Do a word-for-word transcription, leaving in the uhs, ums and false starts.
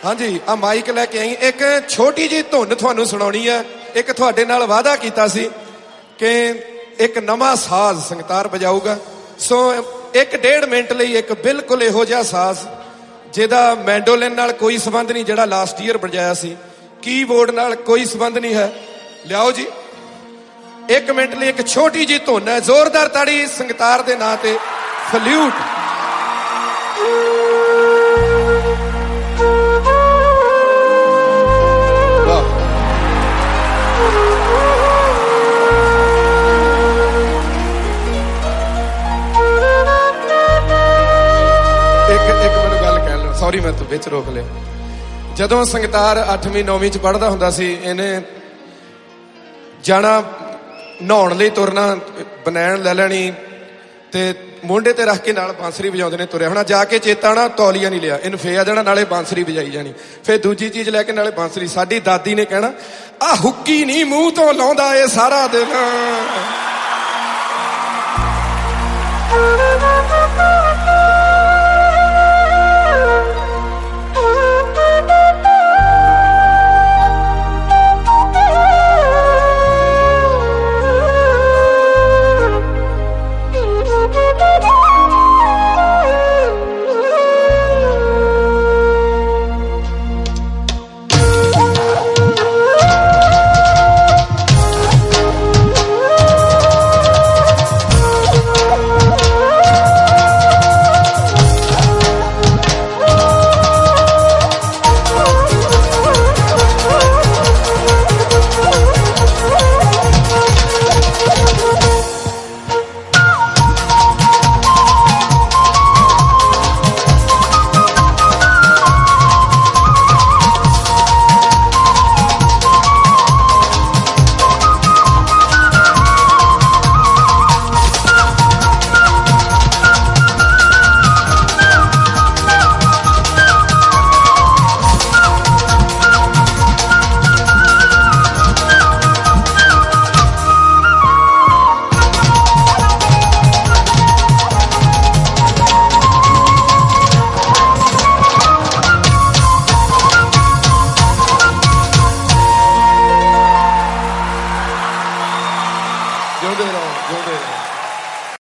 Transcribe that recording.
ਹਾਂਜੀ ਆ ਮਾਈਕ ਲੈ ਕੇ ਆਈ। ਇੱਕ ਛੋਟੀ ਜਿਹੀ ਧੁਨ ਤੁਹਾਨੂੰ ਸੁਣਾਉਣੀ ਹੈ। ਇੱਕ ਤੁਹਾਡੇ ਨਾਲ ਵਾਅਦਾ ਕੀਤਾ ਸੀ ਕਿ ਇੱਕ ਨਵਾਂ ਸਾਜ਼ ਸੰਗਤਾਰ ਵਜਾਊਗਾ। ਸੋ ਇੱਕ ਡੇਢ ਮਿੰਟ ਲਈ ਇੱਕ ਬਿਲਕੁਲ ਇਹੋ ਜਿਹਾ ਸਾਜ਼ ਜਿਹਦਾ ਮੈਂਡੋਲਿਨ ਨਾਲ ਕੋਈ ਸੰਬੰਧ ਨਹੀਂ, ਜਿਹੜਾ ਲਾਸਟ ਈਅਰ ਵਜਾਇਆ ਸੀ, ਕੀਬੋਰਡ ਨਾਲ ਕੋਈ ਸੰਬੰਧ ਨਹੀਂ ਹੈ। ਲਿਆਓ ਜੀ, ਇੱਕ ਮਿੰਟ ਲਈ ਇੱਕ ਛੋਟੀ ਜਿਹੀ ਧੁਨ ਹੈ। ਜ਼ੋਰਦਾਰ ਤਾੜੀ ਸੰਗਤਾਰ ਦੇ ਨਾਂ ਤੇ। ਫਲੂਟ ਸੌਰੀ ਮੈਂ ਤੂੰ ਵਿੱਚ ਰੋਕ ਲਿਆ। ਜਦੋਂ ਸੰਗਤਾਰ ਅੱਠਵੀਂ ਨੌਵੀਂ ਚ ਪੜ੍ਹਦਾ ਹੁੰਦਾ ਸੀ, ਇਹਨੇ ਜਾਣਾ ਨਹਾਉਣ ਲਈ, ਤੁਰਨਾ, ਬਨੈਣ ਲੈ ਲੈਣੀ ਤੇ ਮੋਢੇ ਤੇ ਰੱਖ ਕੇ ਨਾਲ ਬਾਂਸਰੀ ਵਜਾਉਂਦੇ ਨੇ ਤੁਰਿਆ ਹੋਣਾ। ਜਾ ਕੇ ਚੇਤਾ ਨਾ ਤੌਲੀਆ ਨਹੀਂ ਲਿਆ, ਇਹਨੂੰ ਫੇਰ ਆ ਜਾਣਾ, ਨਾਲੇ ਬਾਂਸਰੀ ਵਜਾਈ ਜਾਣੀ। ਫੇਰ ਦੂਜੀ ਚੀਜ਼ ਲੈ ਕੇ ਨਾਲੇ ਬਾਂਸਰੀ। ਸਾਡੀ ਦਾਦੀ ਨੇ ਕਹਿਣਾ, ਆਹ ਹੁੱਕੀ ਨਹੀਂ ਮੂੰਹ ਤੋਂ ਲਾਉਂਦਾ ਇਹ ਸਾਰਾ ਦਿਨ।